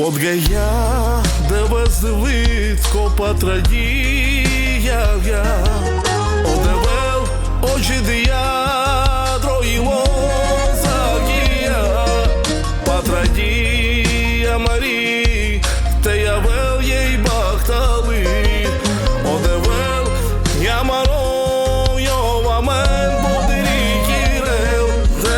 Od găia de văzduit copatradija ja. Od devel ođidija drojiloza gija. Patradija Mari te javel jej bahtali. Od devel njamaro jova men bodiri kirel.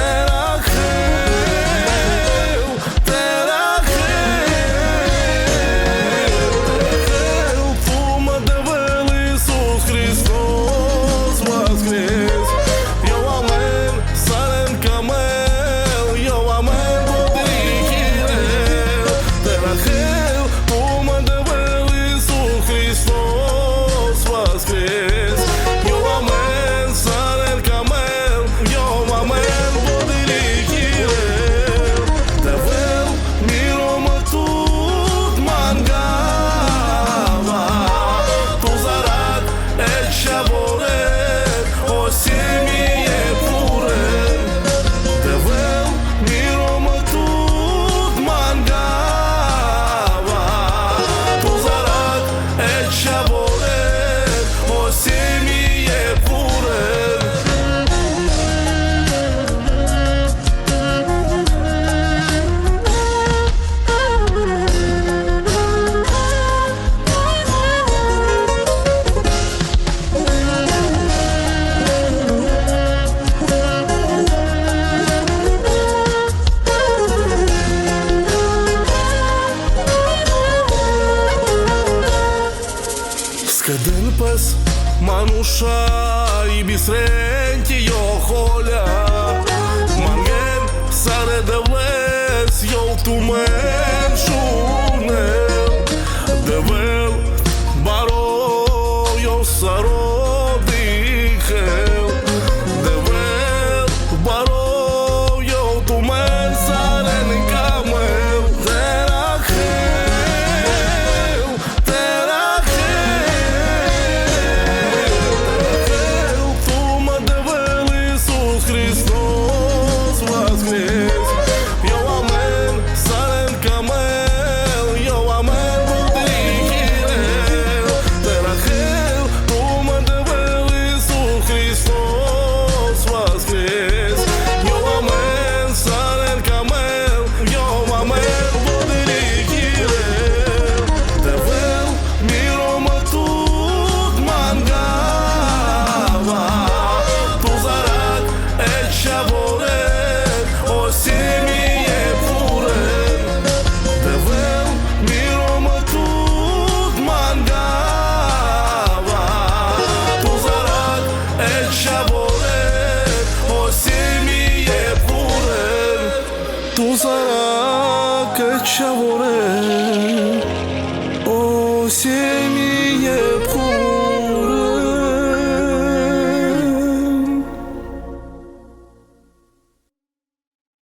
Скаден пес мануша и бисренти jo холя. Mangen sare devles jo tumen shunel. Devel baro jo saro dikhel. Devel baro jo tumen sare nikamel. Tu zarak e çavore o